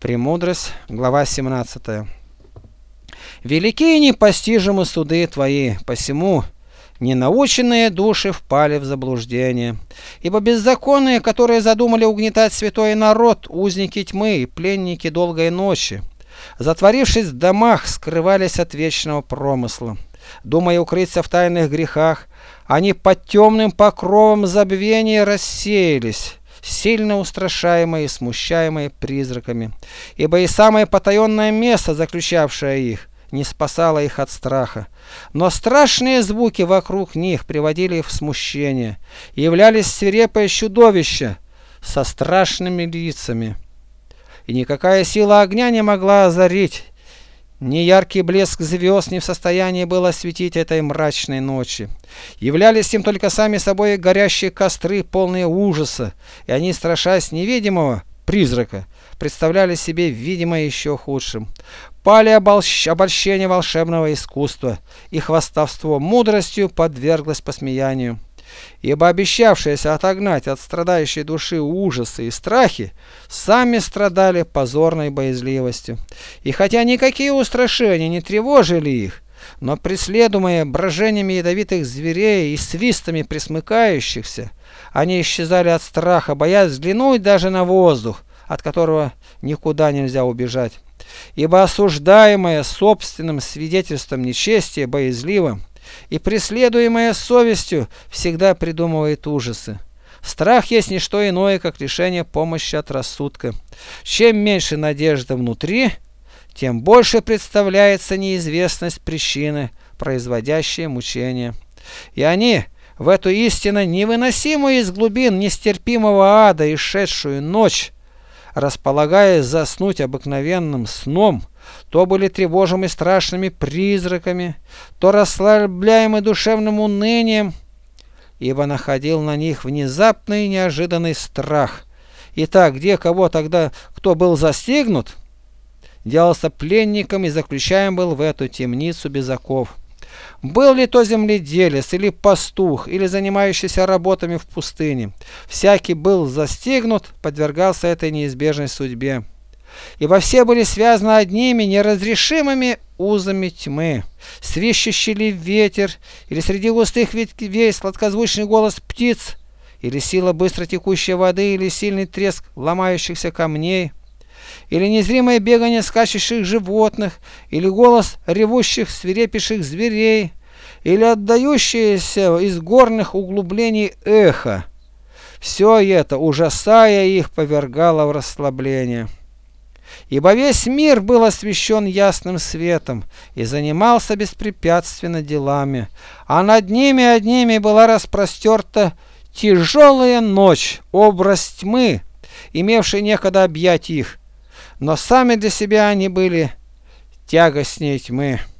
Премудрость, глава 17. Велики и непостижимы суды твои, посему ненаученные души впали в заблуждение. Ибо беззаконные, которые задумали угнетать святой народ, узники тьмы и пленники долгой ночи, затворившись в домах, скрывались от вечного промысла. Думая укрыться в тайных грехах, они под темным покровом забвения рассеялись, сильно устрашаемые и смущаемые призраками, ибо и самое потаенное место, заключавшее их, не спасало их от страха. Но страшные звуки вокруг них приводили их в смущение, являлись свирепые чудовища со страшными лицами. И никакая сила огня не могла озарить, ни яркий блеск звезд не в состоянии был осветить этой мрачной ночи. Являлись им только сами собой горящие костры, полные ужаса, и они, страшась невидимого призрака, представляли себе видимое еще худшим. Пали обольщение волшебного искусства, и хвастовство мудростью подверглось посмеянию. Ибо обещавшиеся отогнать от страдающей души ужасы и страхи, сами страдали позорной боязливостью. И хотя никакие устрашения не тревожили их, но преследуемые брожениями ядовитых зверей и свистами пресмыкающихся, они исчезали от страха, боясь взглянуть даже на воздух, от которого никуда нельзя убежать. Ибо осуждаемое собственным свидетельством нечестия боязливым и преследуемая совестью всегда придумывает ужасы. Страх есть не что иное, как лишение помощи от рассудка. Чем меньше надежды внутри, тем больше представляется неизвестность причины, производящей мучения. И они в эту истинно невыносимую из глубин нестерпимого ада исшедшую ночь, располагаясь заснуть обыкновенным сном, то были тревожимы страшными призраками, то расслабляемы душевным унынием, ибо находил на них внезапный и неожиданный страх. Итак, где кого тогда, кто был застигнут, делался пленником и заключаем был в эту темницу без оков. Был ли то земледелец, или пастух, или занимающийся работами в пустыне, всякий был застигнут, подвергался этой неизбежной судьбе. Ибо все были связаны одними неразрешимыми узами тьмы. Свищущий ли ветер, или среди густых ветвей сладкозвучный голос птиц, или сила быстро текущей воды, или сильный треск ломающихся камней, или незримое бегание скачущих животных, или голос ревущих свирепейших зверей, или отдающееся из горных углублений эхо. Все это, ужасая их, повергало в расслабление. Ибо весь мир был освещен ясным светом и занимался беспрепятственно делами, а над ними одними была распростерта тяжелая ночь, образ тьмы, имевший некогда объять их, но сами для себя они были тягостнее тьмы.